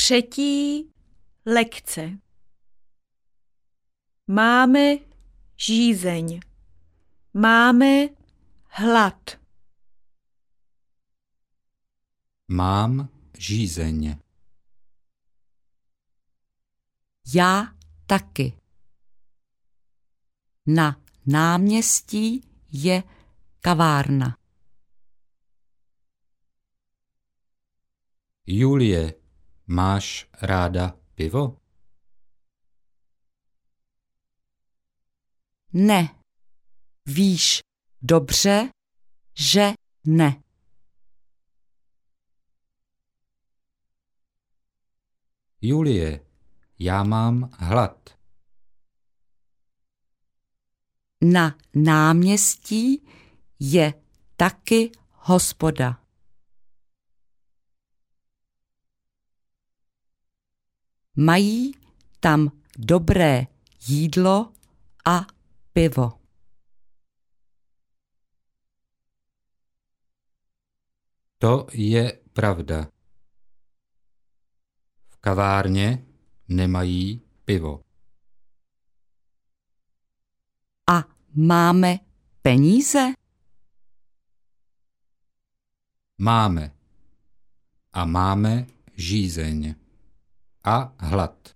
Třetí lekce. Máme žízeň. Máme hlad. Mám žízeň. Já taky. Na náměstí je kavárna. Julie, máš ráda pivo? Ne. Víš dobře, že ne. Julie, já mám hlad. Na náměstí je taky hospoda. Mají tam dobré jídlo a pivo. To je pravda. V kavárně nemají pivo. A máme peníze? Máme. A máme žízeň. A hlad.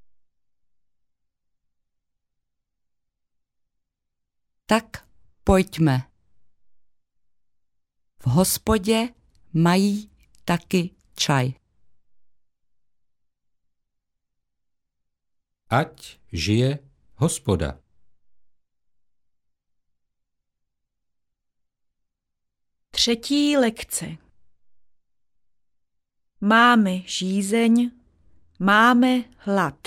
Tak pojďme. V hospodě mají taky čaj. Ať žije hospoda. Třetí lekce. Máme žízeň. Máme hlad.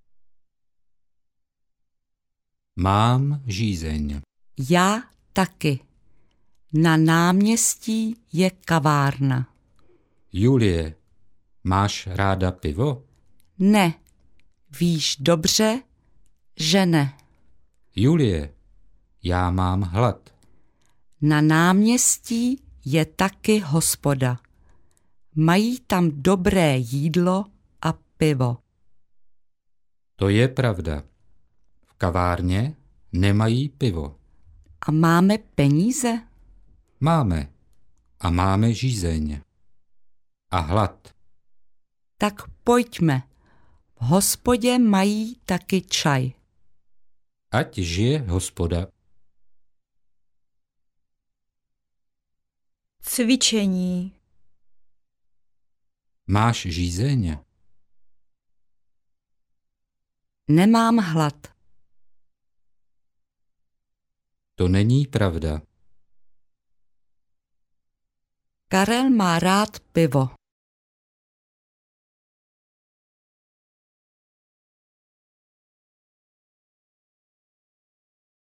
Mám žízeň. Já taky. Na náměstí je kavárna. Julie, máš ráda pivo? Ne. Víš dobře, že ne. Julie, já mám hlad. Na náměstí je taky hospoda. Mají tam dobré jídlo a pivo. To je pravda. V kavárně nemají pivo. A máme peníze? Máme. A máme žízeň. A hlad. Tak pojďme. V hospodě mají taky čaj. Ať žije hospoda. Cvičení. Máš žízeň? Nemám hlad. To není pravda. Karel má rád pivo.